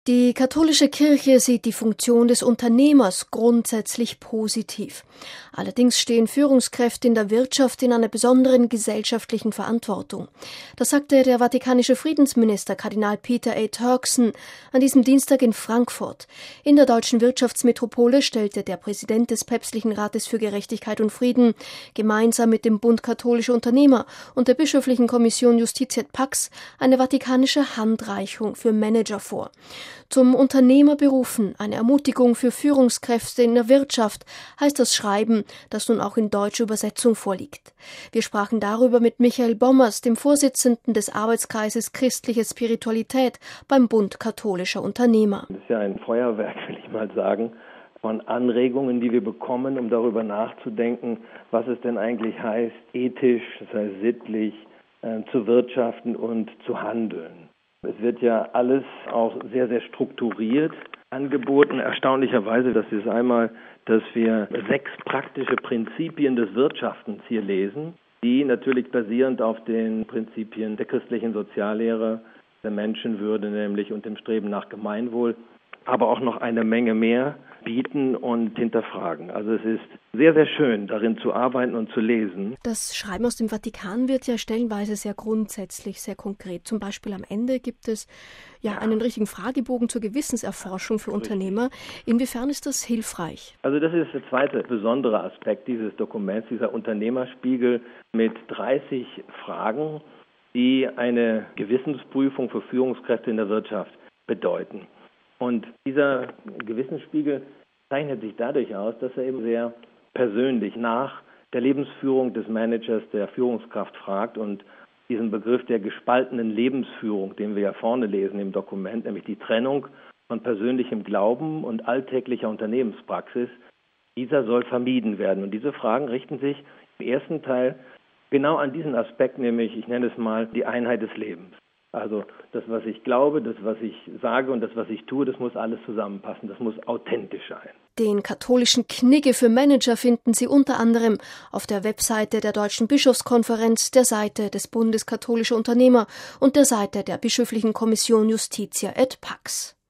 Die katholische Kirche sieht die Funktion des Unternehmers grundsätzlich positiv. Allerdings stehen Führungskräfte in der Wirtschaft in einer besonderen gesellschaftlichen Verantwortung. Das sagte der vatikanische Friedensminister Kardinal Peter A. Turkson an diesem Dienstag in Frankfurt. In der deutschen Wirtschaftsmetropole stellte der Präsident des Päpstlichen Rates für Gerechtigkeit und Frieden gemeinsam mit dem Bund Katholischer Unternehmer und der bischöflichen Kommission Justitia et Pax eine vatikanische Handreichung für Manager vor. Zum Unternehmer berufen, eine Ermutigung für Führungskräfte in der Wirtschaft, heißt das Schreiben, das nun auch in deutscher Übersetzung vorliegt. Wir sprachen darüber mit Michael Bommers, dem Vorsitzenden des Arbeitskreises Christliche Spiritualität beim Bund Katholischer Unternehmer. Das ist ja ein Feuerwerk, will ich mal sagen, von Anregungen, die wir bekommen, um darüber nachzudenken, was es denn eigentlich heißt, ethisch, das heißt sittlich, zu wirtschaften und zu handeln. Es wird ja alles auch sehr, sehr strukturiert angeboten. Erstaunlicherweise, das ist einmal, dass wir 6 praktische Prinzipien des Wirtschaftens hier lesen, die natürlich basierend auf den Prinzipien der christlichen Soziallehre, der Menschenwürde nämlich und dem Streben nach Gemeinwohl, aber auch noch eine Menge mehr bieten und hinterfragen. Also es ist sehr, sehr schön, darin zu arbeiten und zu lesen. Das Schreiben aus dem Vatikan wird ja stellenweise sehr grundsätzlich, sehr konkret. Zum Beispiel am Ende gibt es einen richtigen Fragebogen zur Gewissenserforschung für Unternehmer. Inwiefern ist das hilfreich? Also das ist der zweite besondere Aspekt dieses Dokuments, dieser Unternehmerspiegel mit 30 Fragen, die eine Gewissensprüfung für Führungskräfte in der Wirtschaft bedeuten. Und dieser Gewissensspiegel zeichnet sich dadurch aus, dass er eben sehr persönlich nach der Lebensführung des Managers, der Führungskraft fragt und diesen Begriff der gespaltenen Lebensführung, den wir ja vorne lesen im Dokument, nämlich die Trennung von persönlichem Glauben und alltäglicher Unternehmenspraxis, dieser soll vermieden werden. Und diese Fragen richten sich im ersten Teil genau an diesen Aspekt, nämlich, ich nenne es mal, die Einheit des Lebens. Also das, was ich glaube, das, was ich sage und das, was ich tue, das muss alles zusammenpassen, das muss authentisch sein. Den katholischen Knigge für Manager finden Sie unter anderem auf der Webseite der Deutschen Bischofskonferenz, der Seite des Bundes Katholischer Unternehmer und der Seite der Bischöflichen Kommission Justitia et Pax.